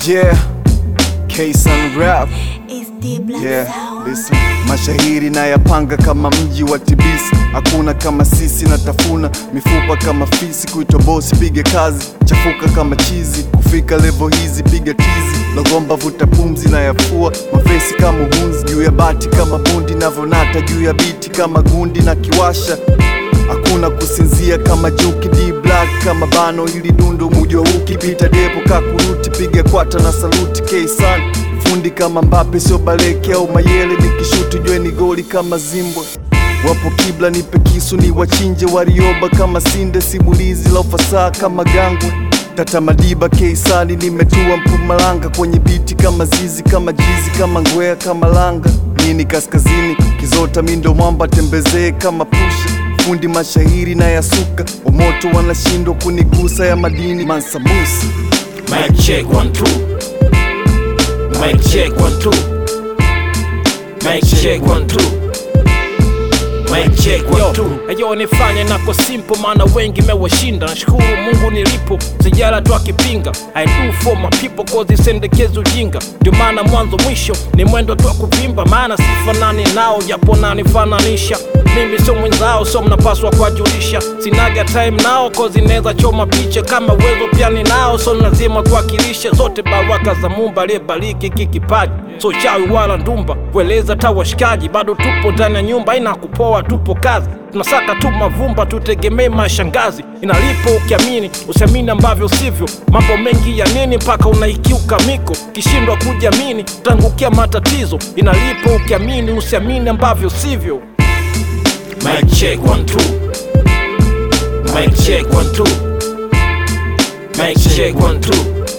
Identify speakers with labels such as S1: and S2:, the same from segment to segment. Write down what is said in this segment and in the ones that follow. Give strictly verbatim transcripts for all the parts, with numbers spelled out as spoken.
S1: Yeah, K-Sun rap.
S2: Yeah,
S1: listen. Mashahiri na yapanga kama mji wa Tbilisi. Hakuna kama sisi na tafuna mifupa kama fisi. Kuitwa bosi pige kazi, chafuka kama chizi. Kufika level hizi piga tizi. Logomba vuta pumzi na yafua mafesi kama hunzi. Juu ya bati kama bundi navonata juu ya biti kama gundi na kiwasha. Hakuna kusinzia kama juki D black kama bano ili dundo mujo ukipita depo kakuruti piga kwata na saluti K-Sun. Fundi kama Mbappe sio Baleke au Mayele nikishuti jwe ni goli kama Zimbwe. Wapo kibla nipe kisu ni wachinje Warioba kama Sinde simulizi la ufasaha kama Gangwe. Tata Madiba K-Sun nimetua Mpumalanga kwenye biti kama Zizi kama Jizi kama Ngwea kama Langa. Nini kaskazini kizota mindo mwamba tembezee kama Pusha. Fundi mashahiri na yasuka wamoto wanashindwa kunigusa ya madini Mansa Musa.
S3: Mic check one two. Mic check one two. Mic check one two. Mic check one two. Ayo nifanye nako simple maana wengi mewashinda. Nashukuru Mungu nilipo sijala tu akipinga. I do for my people cause isendekeza ujinga. Ndio maana mwanzo mwisho ni mwendo tu kuvimba. Maana sifanani nao japo nanifananisha. Mimi sio mwenzao so mnapaswa kuwajulisha. Sinaga time nao cause inaweza choma picha. Kama uwezo pia ni nao so lazima kuwakilisha. Zote baraka za Muumba aliyebariki kikipaji. So chawi wala ndumba kueleza tawashikaji. Bado tupo ndani ya nyumba ina kupoa tupo kazi. Tunasaka tu mavumba tutegemee mashangazi. Inalipo ukiamini usiamini ambavyo sivyo. Mambo mengi ya nini mpaka unaikiuka miko. Kishindwa kujiamini utangukia matatizo. Inalipo ukiamini usiamini ambavyo sivyo. Mic check one two. Mic check one two. Mic check one two.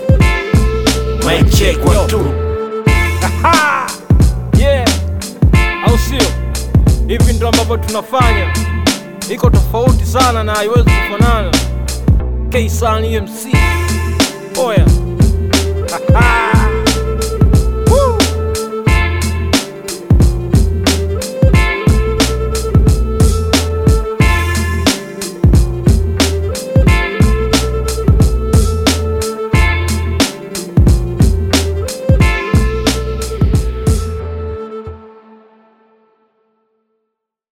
S3: Mic check one two. Haha. Yeah. Au sio? Hivi ndo ambavyo tunafanya. Iko tofauti sana na haiwezi kufanana. K-Sun E M C. Oh yeah.